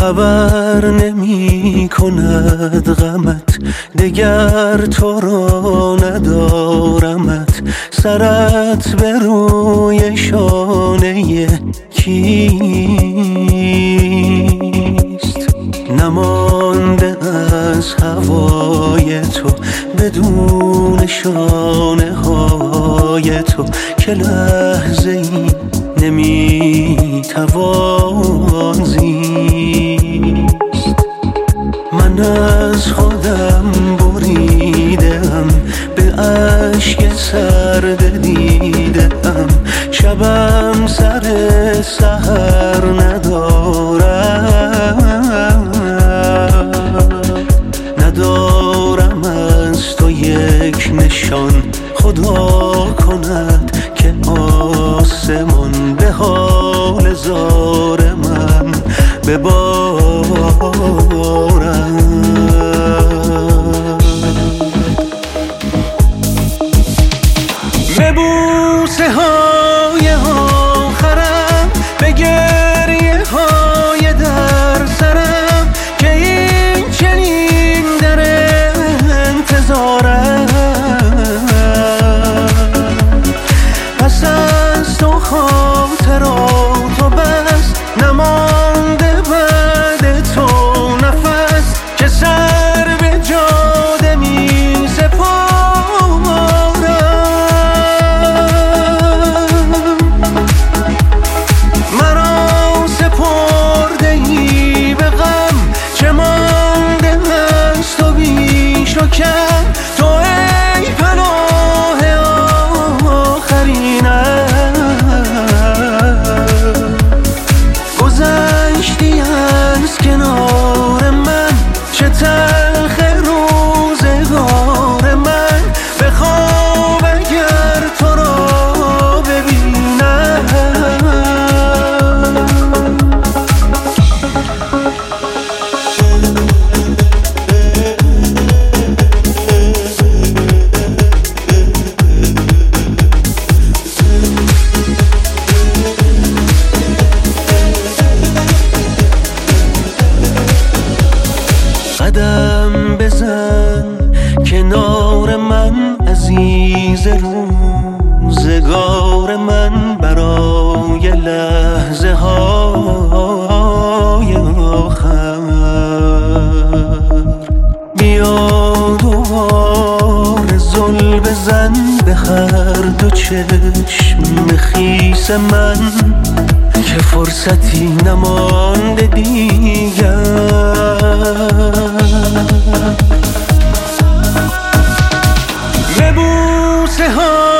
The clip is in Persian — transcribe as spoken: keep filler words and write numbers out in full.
خبر نمی کند غمت، دگر تو را ندارمت. سرت به روی شانه کیست؟ نمانده از هوای تو بدون شانه های تو که لحظه ای نمی توان زیست. من از خودم بریدم، به اشک سرد دیدم. شبم سر سحر ندارم، ندارم از تو یک نشان. خدا کند که آسمان به حال زار من ببارم. به بوسه های آخرم، به گریه های در سرم، که این چنین در انتظارم. پس از تو خاطرات و بس نمانده بعد تو نفس، که سر به جاده می سپارم. مرا سپرده ای به غم، چه مانده از تو بیش و کم. تو ای پناه آخرینم، گذشتی از کنار من. چه تلخ روزگار من، به خواب اگر تو را ببینم. قدم بزن کنار من عزیز، روزگار من برای لحظه های آخر. بیا دوباره زل بزن به هر دو چشم خیس من، که فرصتی نمانده دیگر. به بوسه ها